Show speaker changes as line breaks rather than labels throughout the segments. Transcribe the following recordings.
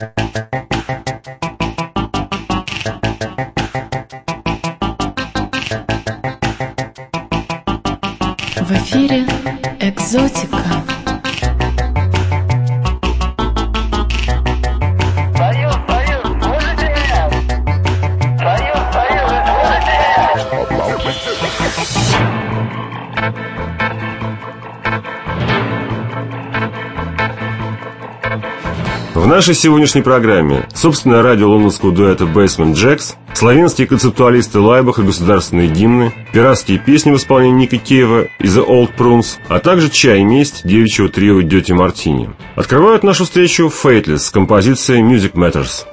В эфире «Экзотика».
В нашей сегодняшней программе собственное радио лондонского дуэта Basement Jaxx, славянские концептуалисты Лайбах и государственные гимны, пиратские песни в исполнении Ника Кейва и The Old Prunes, а также «Чай и месть» девичьего трио Dirty Martini. Открывают нашу встречу Faithless с композицией Music Matters.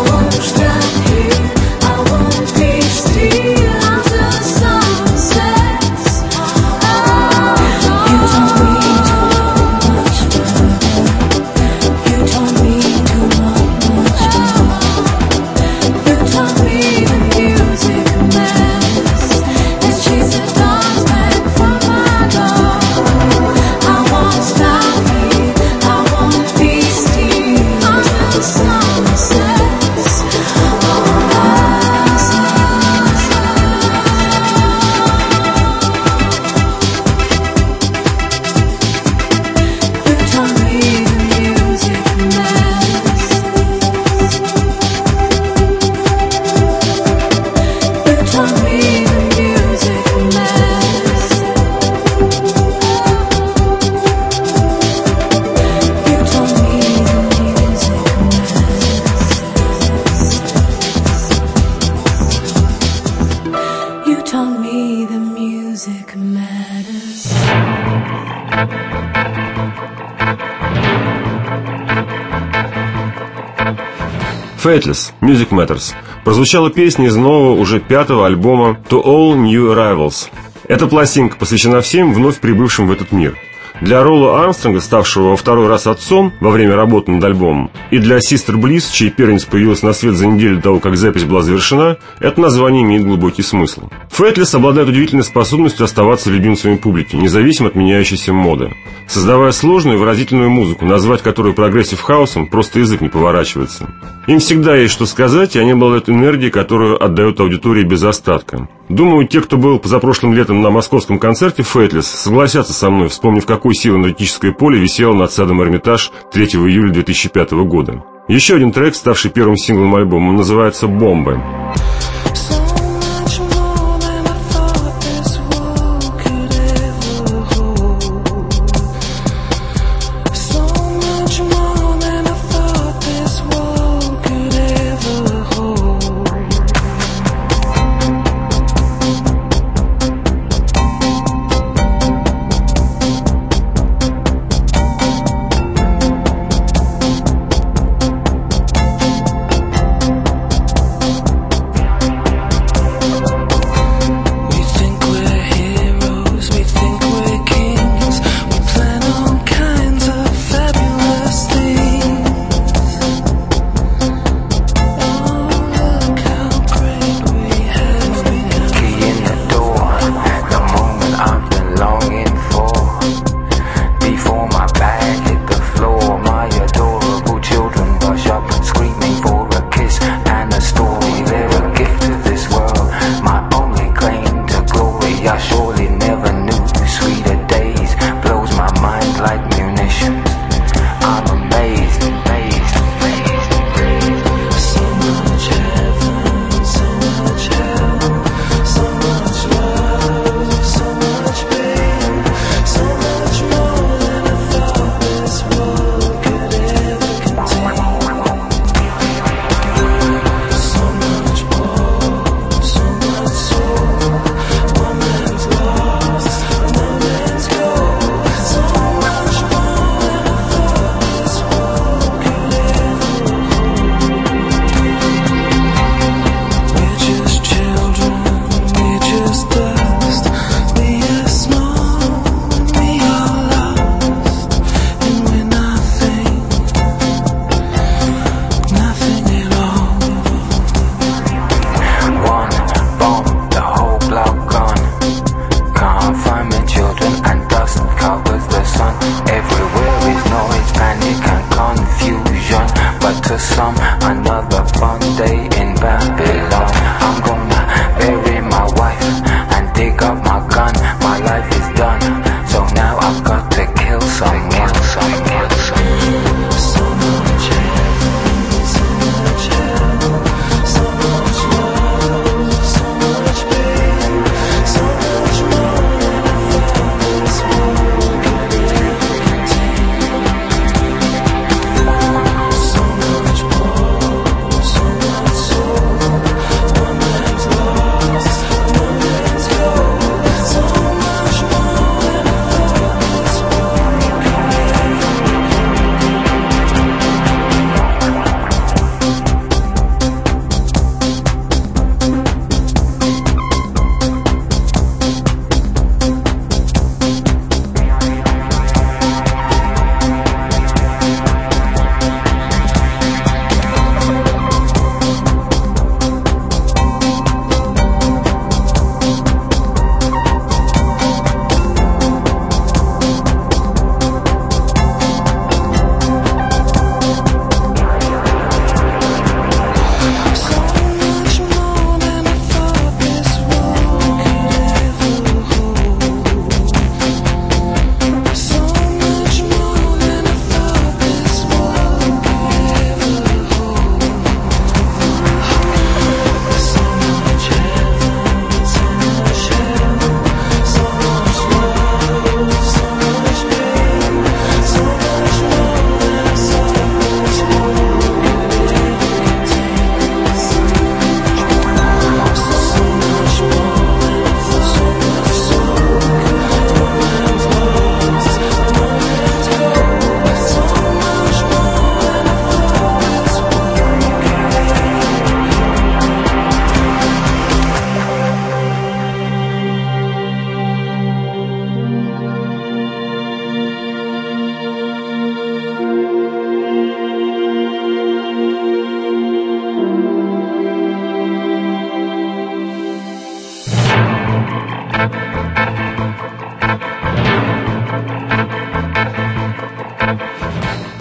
Say
music matters.
Fateless, Music Matters. Прозвучала песня из нового, уже 5-го альбома To All New Arrivals. Эта пластинка посвящена всем вновь прибывшим в этот мир. Для Рола Армстронга, ставшего во второй раз отцом во время работы над альбомом, и для Систер Блисс, чей первенец появился на свет за неделю до того, как запись была завершена, это название имеет глубокий смысл. Fateless обладает удивительной способностью оставаться любимцами публики, независимо от меняющейся моды. Создавая сложную и выразительную музыку, назвать которую прогрессив-хаусом, просто язык не поворачивается. Им всегда есть что сказать, и они обладают энергией, которую отдают аудитории без остатка. Думаю, те, кто был позапрошлым летом на московском концерте Fateless, согласятся со мной, вспомнив, какой силой энергетическое поле висело над садом Эрмитаж 3 июля 2005 года. Еще один трек, ставший первым синглом альбома, называется «Бомбы».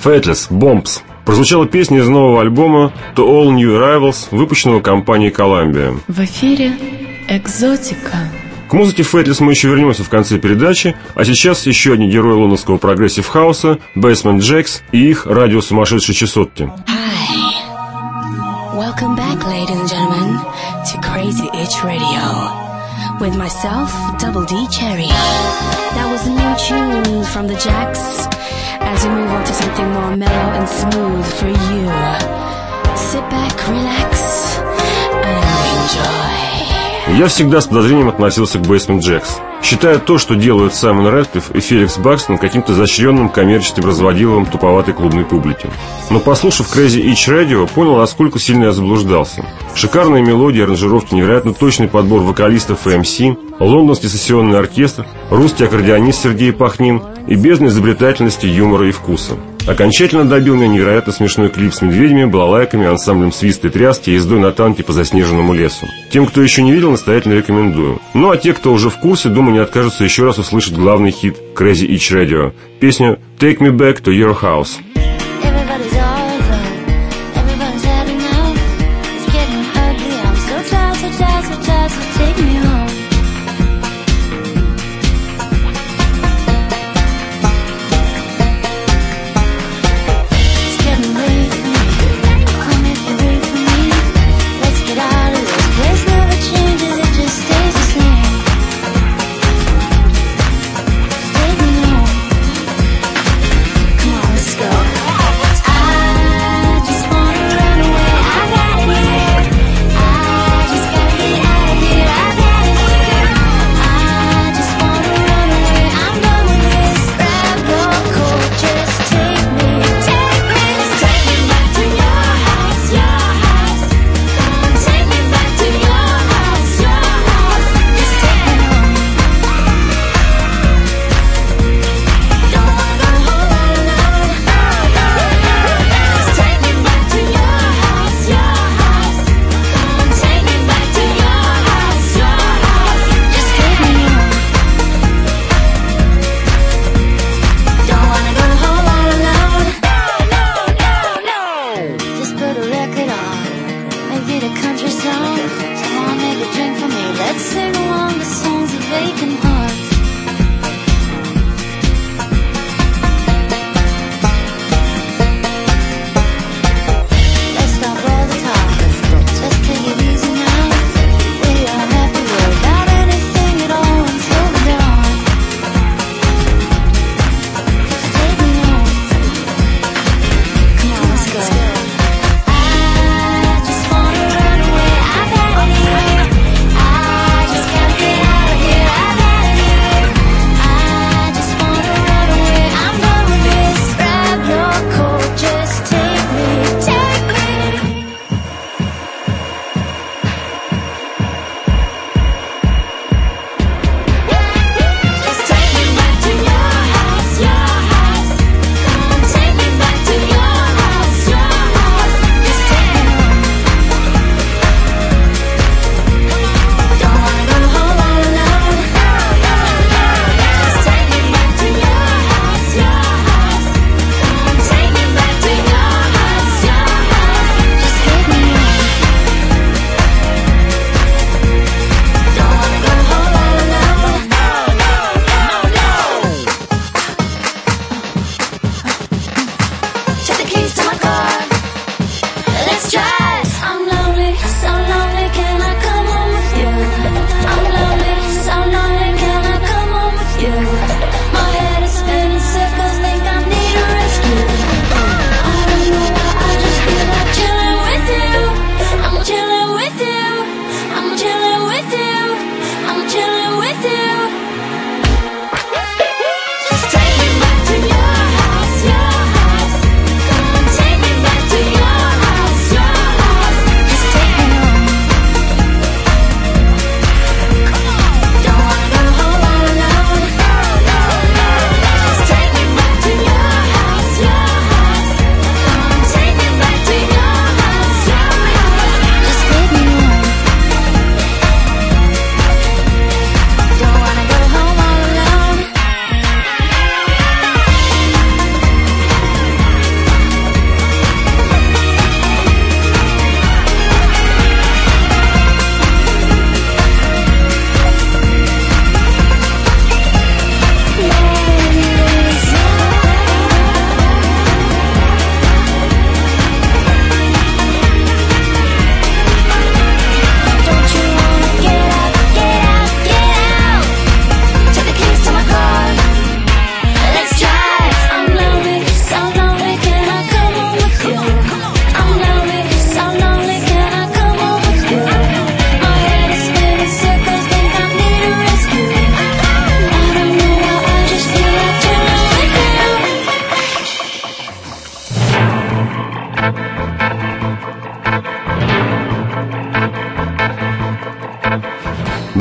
Faithless, Bombs. Прозвучала песня из нового альбома To All New Arrivals, выпущенного компанией Columbia.
В эфире «Экзотика».
К музыке Faithless мы еще вернемся в конце передачи, а сейчас еще одни герои лондонского прогрессив-хауса, Basement Jaxx и их радио «Сумасшедшие частоты».
Welcome back, ladies and gentlemen, to Crazy Itch Radio. With myself, Double D Cherry. That was a new tune from the Jaxx. As we move on to something more mellow and smooth for you. Sit back, relax, and enjoy.
Я всегда с подозрением относился к Basement Jaxx, считая то, что делают Саймон Рэдклифф и Феликс Бакстон, каким-то изощренным коммерческим разводиловым туповатой клубной публики. Но послушав Crazy Itch Radio, понял, насколько сильно я заблуждался. Шикарные мелодии, аранжировки, невероятно точный подбор вокалистов и МС, лондонский сессионный оркестр, русский аккордеонист Сергей Пахнин и бездна изобретательности, юмора и вкуса. Окончательно добил меня невероятно смешной клип с медведями, балалайками, ансамблем свиста и тряски и ездой на танке по заснеженному лесу. Тем, кто еще не видел, настоятельно рекомендую. Ну а те, кто уже в курсе, думаю, не откажутся еще раз услышать главный хит Crazy Itch Radio – песню «Take Me Back to Your House».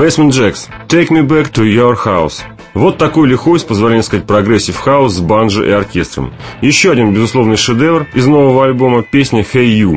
Basement Jaxx, Take Me Back to Your House. Вот такой лихой, с позволения сказать, прогрессив хаус с банджо и оркестром. Еще один безусловный шедевр из нового альбома, песня Hey You.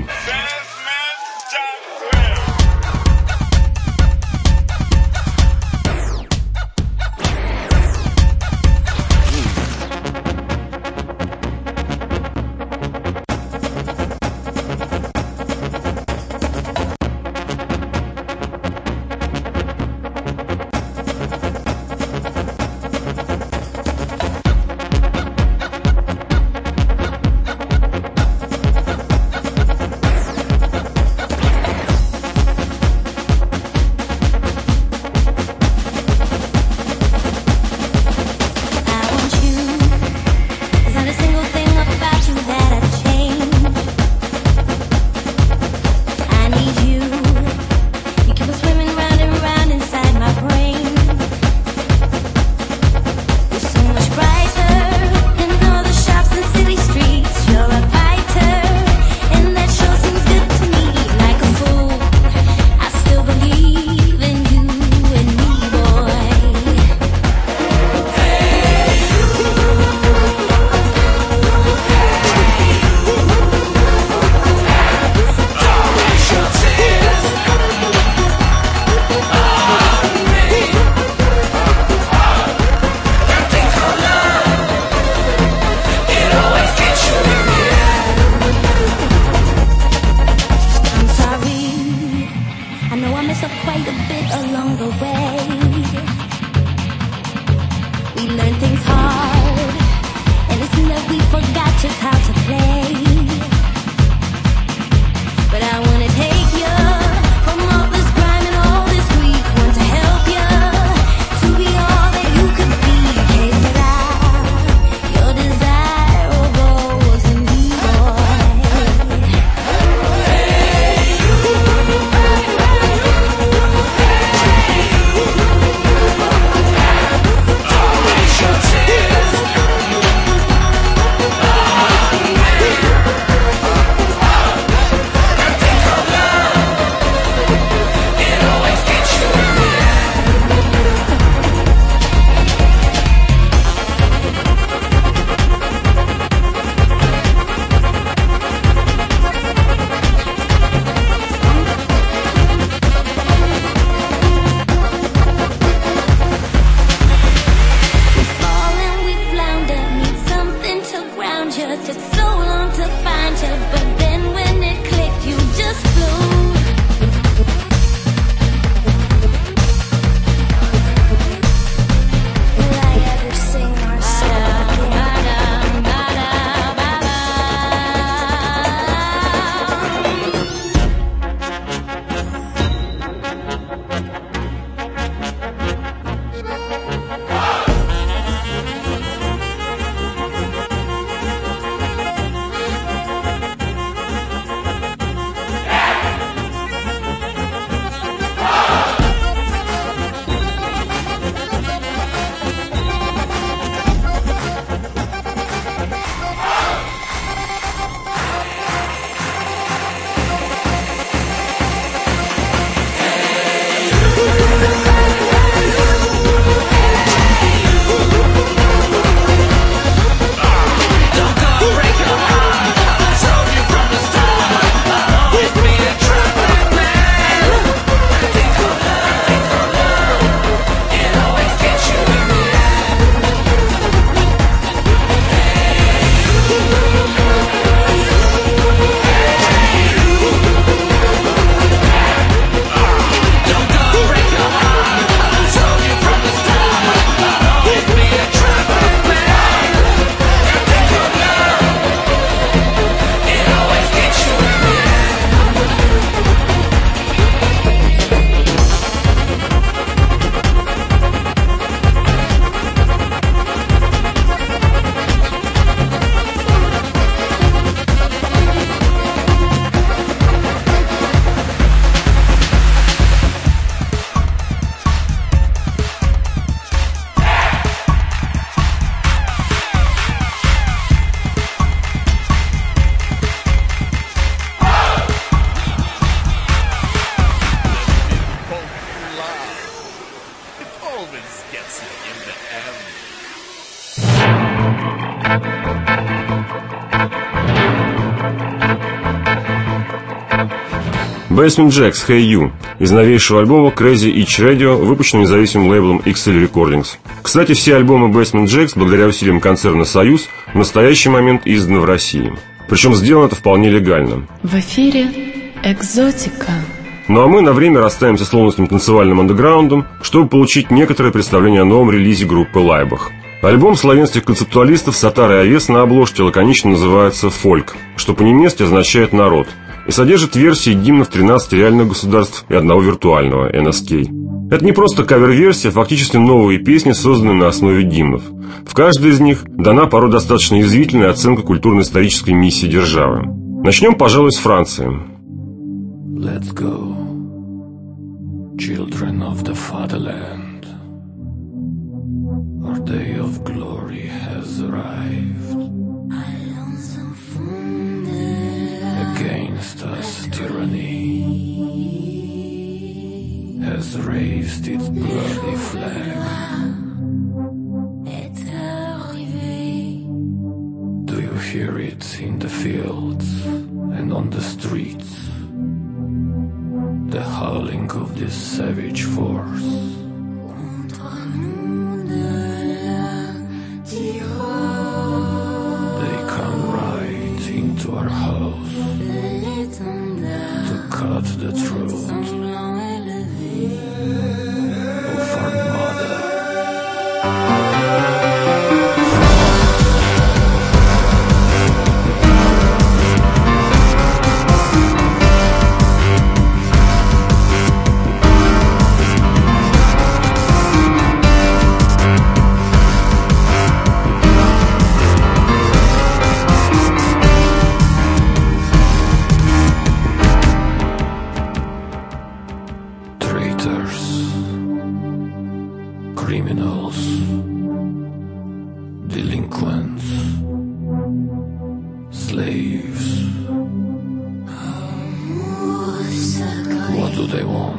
always gets you in the end.
Basement Jaxx Hey You из новейшего альбома Crazy Itch Radio, выпущенного независимым лейблом XL Recordings. Кстати, все альбомы Basement Jaxx, благодаря усилиям концерна «Союз», в настоящий момент изданы в России. Причем сделано это вполне легально.
В эфире «Экзотика».
Ну а мы на время расстаемся с лондонским танцевальным андеграундом, чтобы получить некоторое представление о новом релизе группы Лайбах. Альбом славянских концептуалистов «Сатар и овес» на обложке лаконично называется «Фольк», что по-немецки означает «народ», и содержит версии гимнов 13 реальных государств и одного виртуального, NSK. Это не просто кавер-версия, а фактически новые песни, созданные на основе гимнов. В каждой из них дана порой достаточно язвительная оценка культурно-исторической миссии державы. Начнем, пожалуй, с Франции.
Let's go, children of the fatherland. Our day of glory has arrived. Against us tyranny has raised its bloody flag. Do you hear it in the fields and on the streets? The howling of this savage force. They come right into our house to cut the throat of our mother. Criminals, delinquents, slaves. What do they want?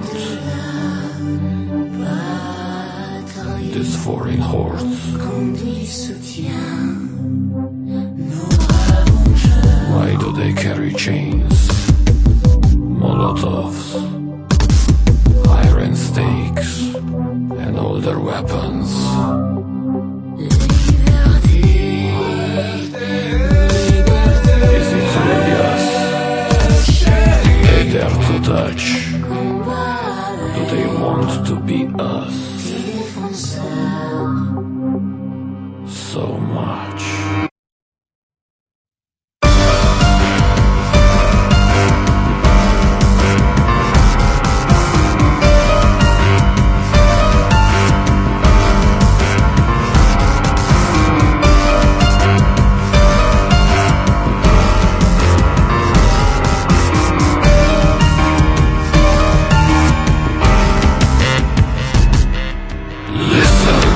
This foreign hordes. Why do they carry chains, Molotovs, iron stakes, and all their weapons? Is it really us they dare to touch? Do they want to be us so much? Listen.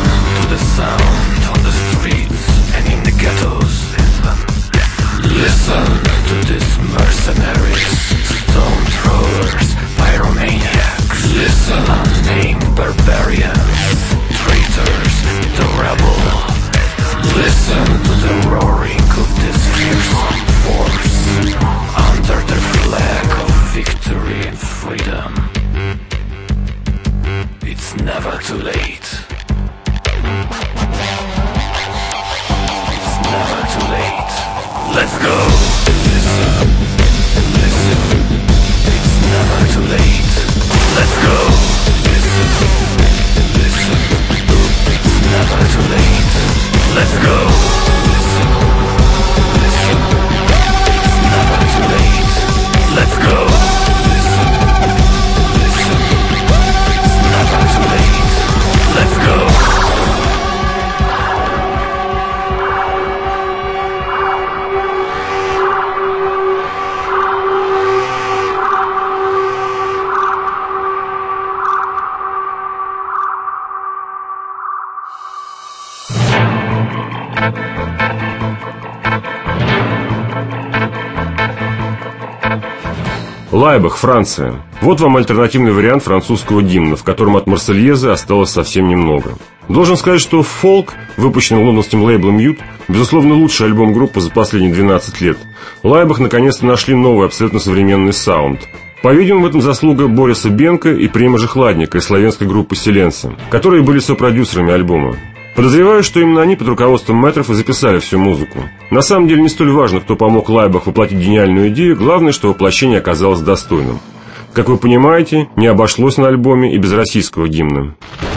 Лайбах, Франция. Вот вам альтернативный вариант французского гимна, в котором от Марсельезы осталось совсем немного. Должен сказать, что «Фолк», выпущенный лондонским лейблом «Ют», безусловно, лучший альбом группы за последние 12 лет. Лайбах наконец-то нашли новый, абсолютно современный саунд. По-видимому, в этом заслуга Бориса Бенка и Примажа Хладника из славянской группы «Селенцы», которые были сопродюсерами альбома. Подозреваю, что именно они под руководством мэтров и записали всю музыку. На самом деле не столь важно, кто помог Лайбах воплотить гениальную идею, главное, что воплощение оказалось достойным. Как вы понимаете, не обошлось на альбоме и без российского гимна.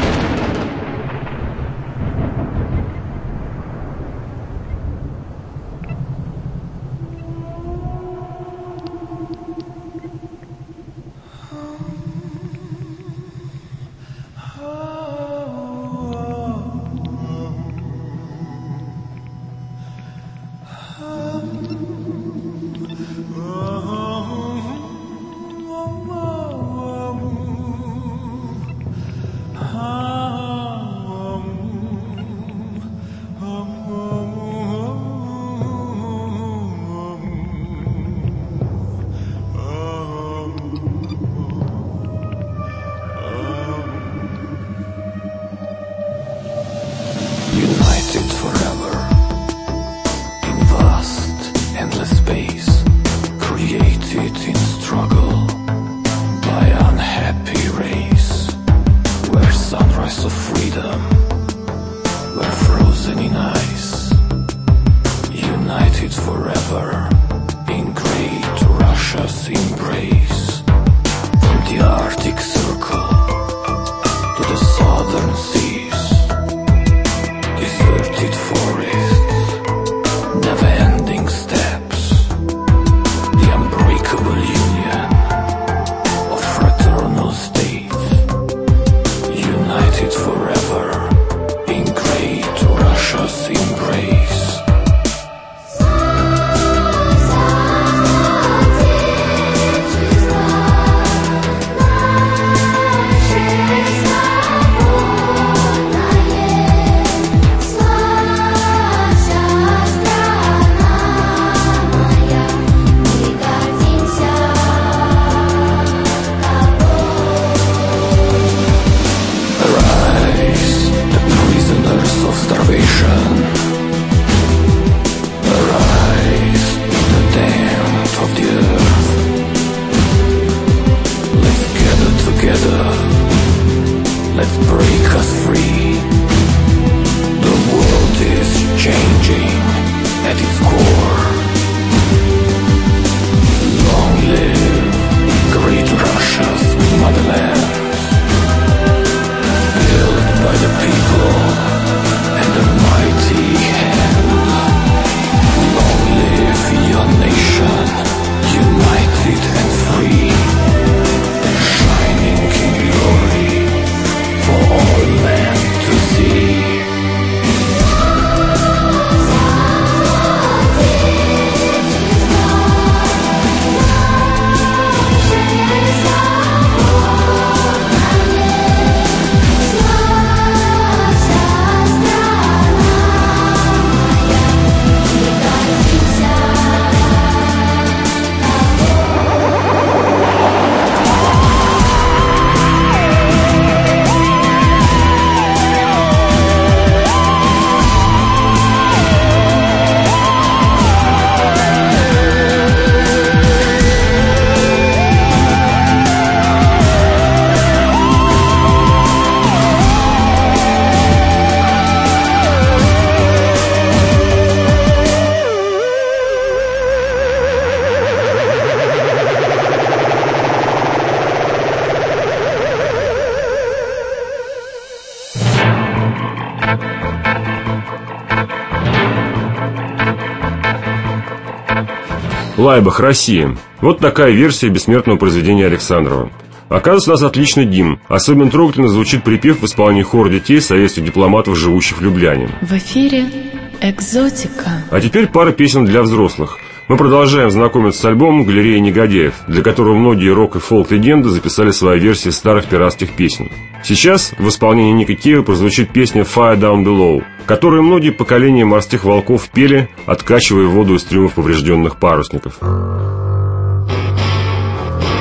Лайбах, Россия. Вот такая версия бессмертного произведения Александрова. Оказывается, у нас отличный гимн. Особенно трогательно звучит припев в исполнении хора детей советских дипломатов, живущих в Любляне.
В эфире «Экзотика».
А теперь пара песен для взрослых. Мы продолжаем знакомиться с альбомом «Галерея негодяев», для которого многие рок- и фолк-легенды записали свои версии старых пиратских песен. Сейчас в исполнении Ника Кейва прозвучит песня «Fire Down Below», которую многие поколения морских волков пели, откачивая воду из трюмов поврежденных парусников.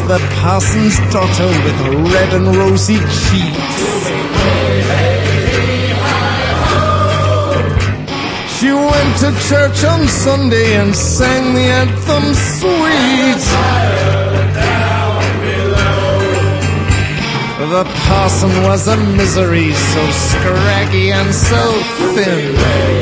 the parson's daughter with red and rosy cheeks. She went to church on Sunday and sang the anthem sweet. The parson was a misery, so scraggy and so thin.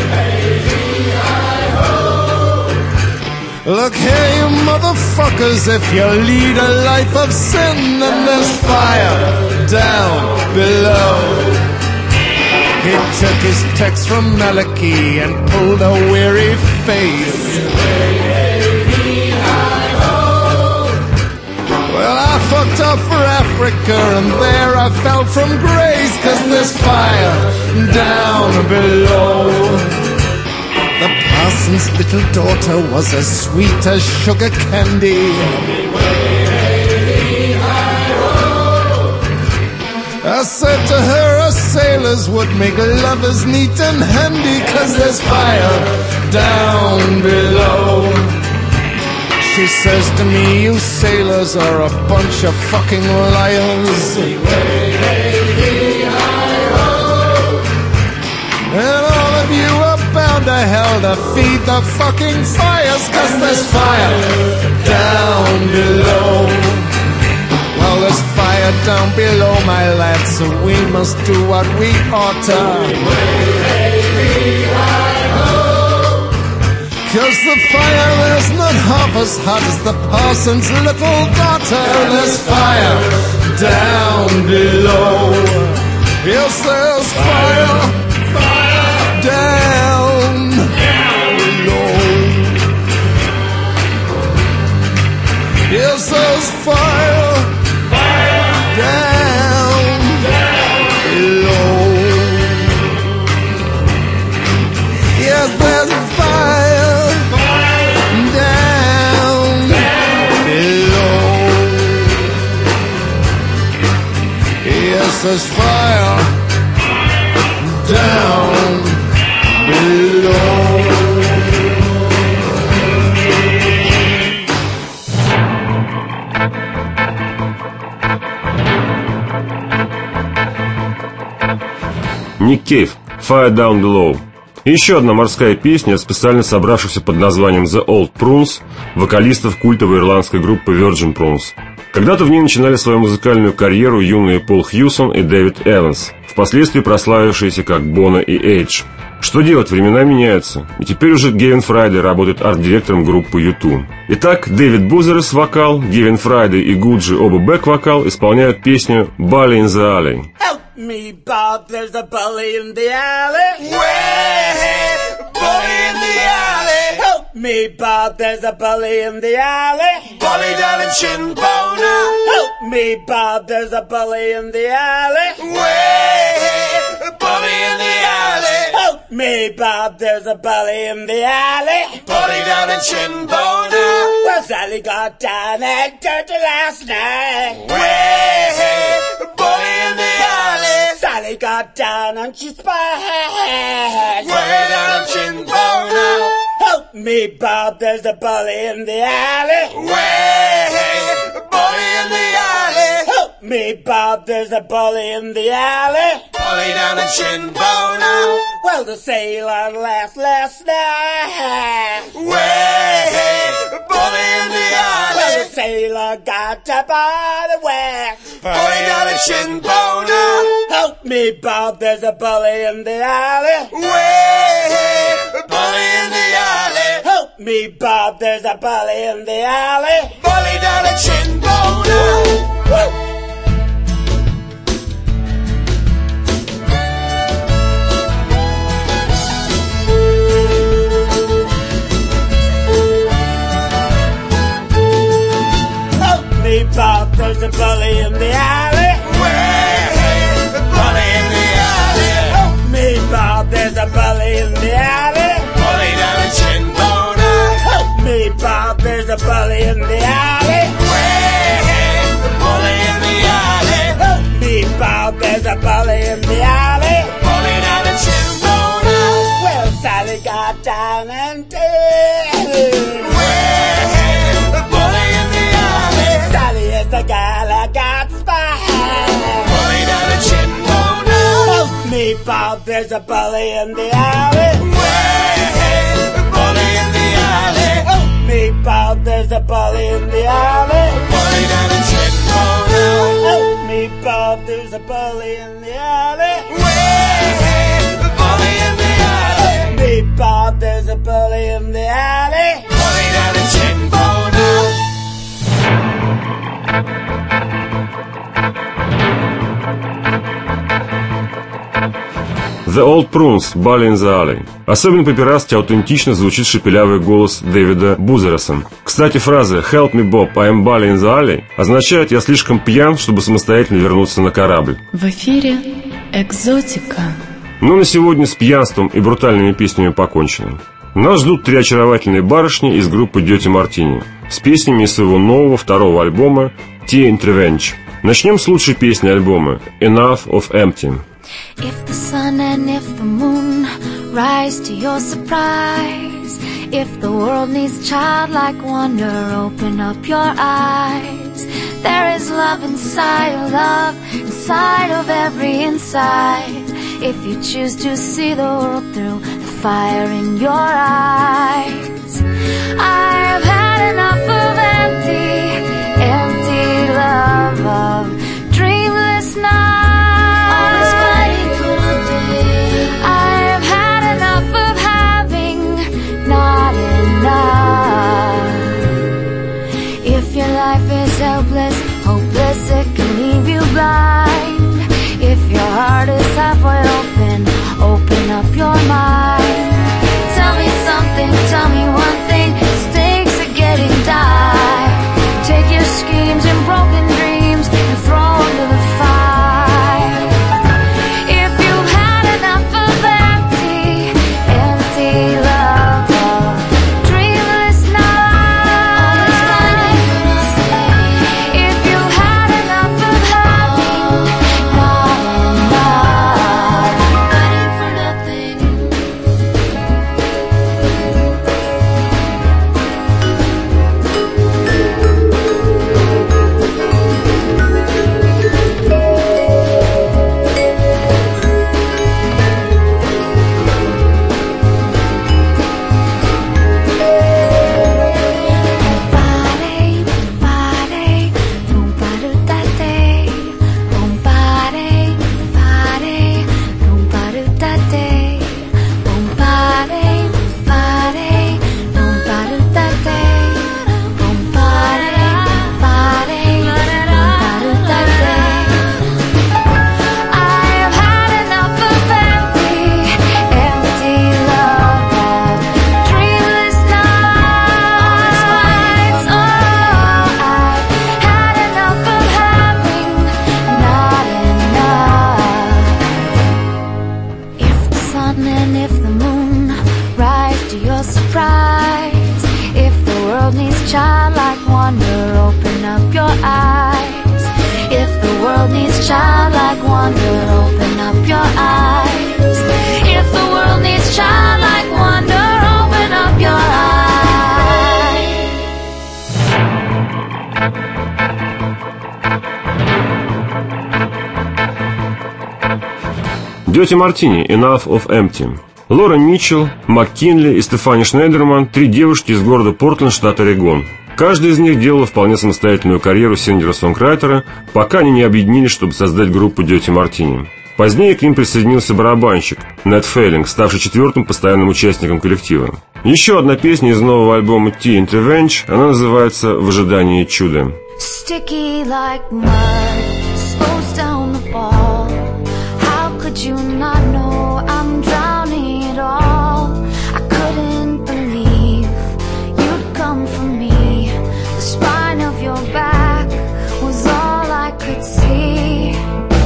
Look here, you motherfuckers, if you lead a life of sin, then there's fire down below. He took his text from Malachi and pulled a weary face. Well, I fucked up for Africa, and there I fell from grace, 'cause there's fire down below. The parson's little daughter was as sweet as sugar candy. I said to her, sailors would make lovers neat and handy, 'cause there's fire down below. She says to me, you sailors are a bunch of fucking liars. And all of you are bound to hell to feed the fucking fires, 'cause there's fire down below. Well, there's fire down below, my lads, so we must do what we ought to. 'Cause the fire is not half as hot as the parson's little daughter. There's fire down below. Yes, there's fire, fire down below. Yes, there's fire, fire down below. Yes, there's fire down below. Yes, there's fire down below.
Ник Кейв, Fire Down Below. И еще одна морская песня, специально собравшихся под названием The Old Prunes, вокалистов культовой ирландской группы Virgin Prunes. Когда-то в ней начинали свою музыкальную карьеру юные Пол Хьюсон и Дэвид Эванс, впоследствии прославившиеся как Боно и Эйдж. Что делать, времена меняются, и теперь уже Гевин Фрайдей работает арт-директором группы U2. Итак, Дэвид Бузерес вокал, Гевин Фрайдей и Гуджи оба бэк-вокал исполняют песню «Bully in the Alley».
Me, Bob, there's a bully in the alley. Way, bully in the alley. Help me, Bob, there's a bully in the alley. Bully down in Shinbona. Help me, Bob, there's a bully in the alley. Way, bully in the alley. Help me, Bob, there's a bully in the alley. Bully down in Shinbona. Well, Sally got down and dirty last night. Way, bully in the alley. Sally got down and she spied. Way down in Shinbona. Help me, Bob, there's a bully in the alley. Way, bully in the alley. Help me, Bob, there's a bully in the alley. Bully down in Shinbona. Well, the sailor last night. Way, bully in the alley. Well, the sailor got up on the way. Bully down in Shinbona. Help me, Bob, there's a bully in the alley. Way, bully in the alley. Help me, Bob, there's a bully in the alley. Bully down in Shinbona. Woo! Bob, there's a bully in the alley. Way, bully in the alley. Help me, Bob, there's a bully in the alley. Bully down in Shinbona. Help me, Bob, there's a bully in the alley. Way, bully in the alley. Help me, Bob, there's a bully in the alley. Bully down in Shinbona. Well, Sally got down and did. Way, bully in the alley. Sally is the Me, Bob, there's a bully in the alley. Way, bully in the alley. Oh, me, Bob, there's a bully in the alley. Bully down in Chicago. Oh, me, Bob, there's a bully in the alley. Way, bully in the alley. Me, Bob, there's a bully in the alley. Bully down in Chicago.
The Old Prunes, Bully in the Alley. Особенно по-пиратски аутентично звучит шепелявый голос Дэвида Бузераса. Кстати, фраза «Help me, Bob, I am Bully in the Alley» означает «я слишком пьян, чтобы самостоятельно вернуться на корабль».
В эфире «Экзотика».
Но на сегодня с пьянством и брутальными песнями покончено. Нас ждут 3 очаровательные барышни из группы Dirty Martini с песнями из своего нового второго альбома Tea and Revenge. Начнем с лучшей песни альбома Enough of Empty.
If the sun and if the moon rise to your surprise, if the world needs childlike wonder, open up your eyes. There is love inside of love, inside of every inside. If you choose to see the world through the fire in your eyes. I've had enough of empty, empty love, of dreamless nights. I've had enough of having not enough. If your life is helpless, hopeless, it can leave you blind. If your heart is halfway open, open up your mind. Tell me something, tell me one thing, stakes are getting dire. Take your schemes and broken dreams and throw them to the fire. If you've had enough of empty, empty love, of dreamless nights. If you've had enough of having not enough, fighting for nothing. Childlike wonder, open up your eyes. If the world needs childlike wonder, open up your eyes.
Dirty Martini, Enough of Empty. Лора Митчелл, МакКинли и Стефани Шнайдерман – 3 девушки из города Портленд, штат Орегон. Каждая из них делала вполне самостоятельную карьеру сингера-сонграйтера, пока они не объединились, чтобы создать группу Dirty Martini. Позднее к ним присоединился барабанщик Нэт Фейлинг, ставший 4-м постоянным участником коллектива. Еще одна песня из нового альбома Tea and Revenge, она называется «В ожидании чуда».
Sticky like mud, slows down the ball. How could you not know I'm drowning it all? I couldn't believe you'd come for me. The spine of your back was all I could see.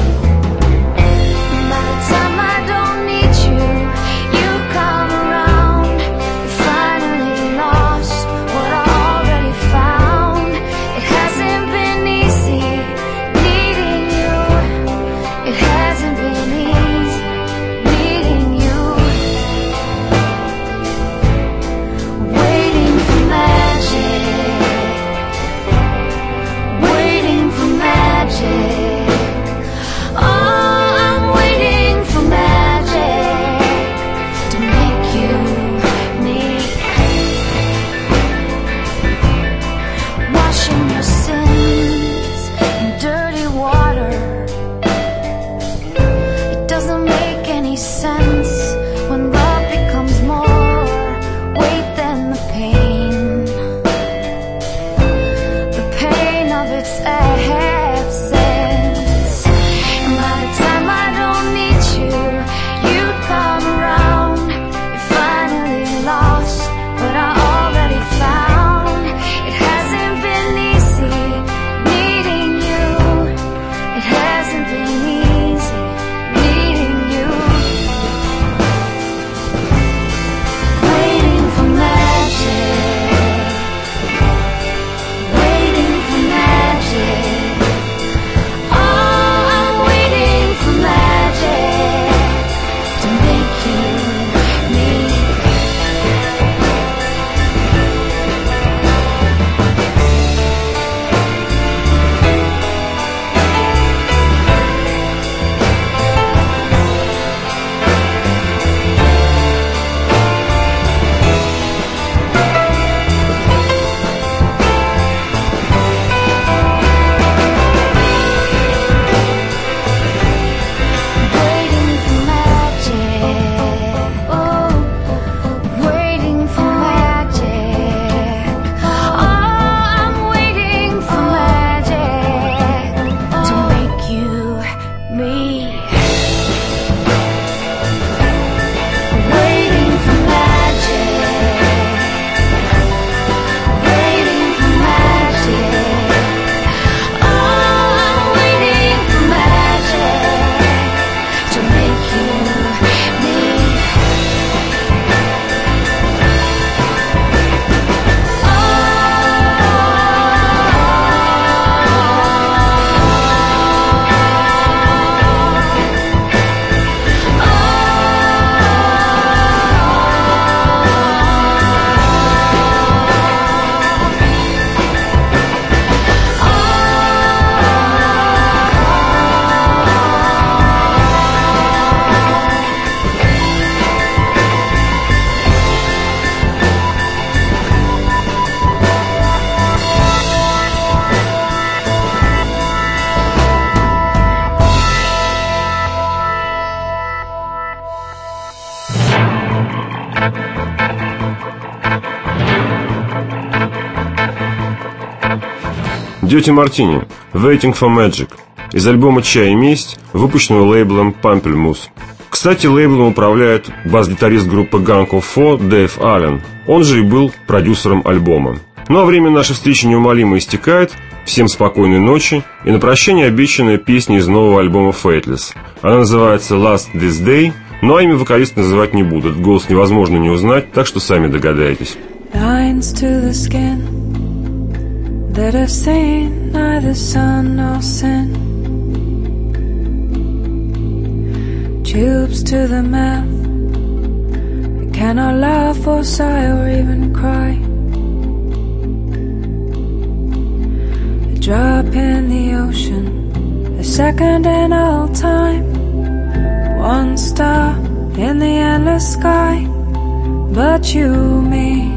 By the time I don't need you, you come around. You finally lost what I already found. It hasn't been easy needing you.
Dirty Martini, Waiting for Magic, из альбома «Чай и месть», выпущенного лейблом Pamplemousse. Кстати, лейблом управляет бас-гитарист группы Gang of Four Дэйв Аллен. Он же и был продюсером альбома. Ну а время нашей встречи неумолимо истекает. Всем спокойной ночи. И на прощание обещанная песня из нового альбома Fateless. Она называется Last This Day. Ну а имя вокалиста называть не буду. Этот голос невозможно не узнать, так что сами догадаетесь.
Lines to the skin that have seen neither sun nor sin. Tubes to the mouth that cannot laugh or sigh or even cry. A drop in the ocean, a second in all time. One star in the endless sky, but you, me.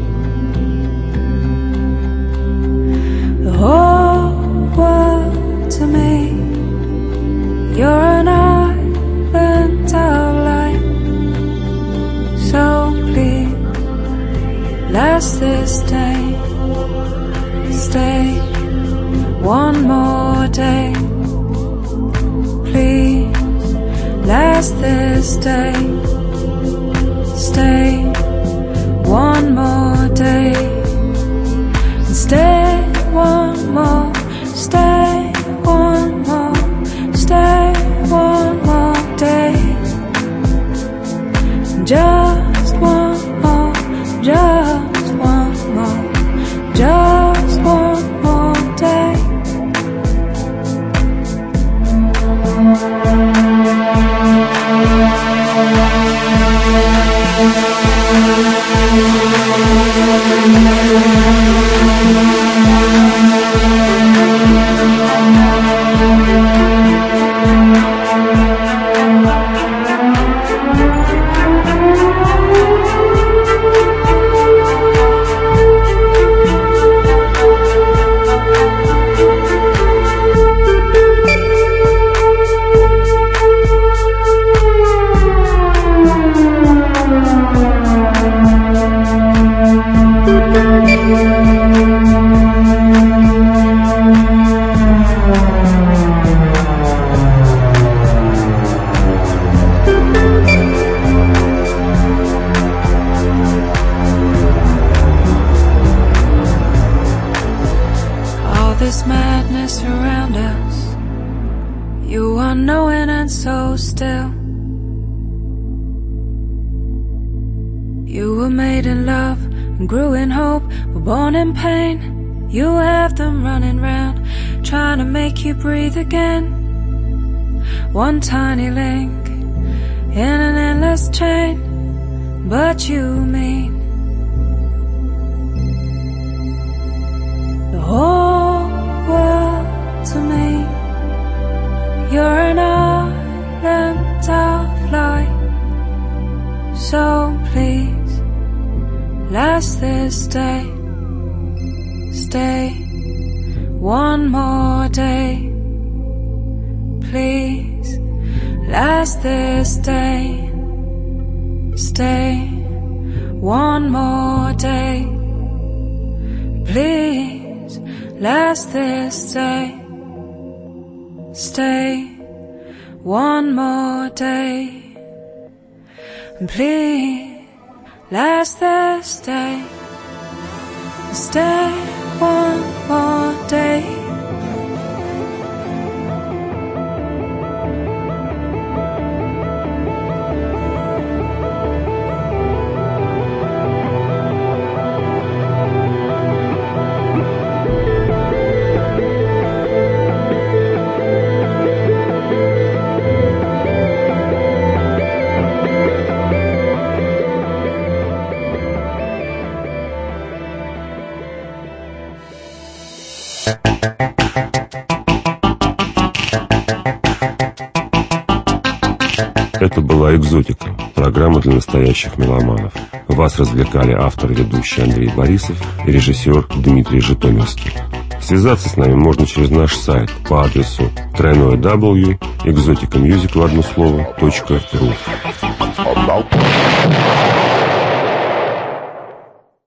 The whole world to me. You're an island of light. So please, last this day. Stay one more day. Please, last this day. Stay one more day. And stay one more. Stay one more. Stay one more day. Just one more. Just one more. Just one more day. This madness around us, you are knowing and so still. You were made in love and grew in hope, were born in pain. You have them running round, trying to make you breathe again. One tiny link in an endless chain, but you mean the whole world to me. You're an island of light. So please, last this day. Stay one more day. Please, last this day. Stay one more day. Please, last this day. Stay one more day. Please, last this day. Stay one more day.
Это была «Экзотика», программа для настоящих меломанов. Вас развлекали автор и ведущий Андрей Борисов и режиссер Дмитрий Житомирский. Связаться с нами можно через наш сайт по адресу www.exoticamusic в одно слово .ru.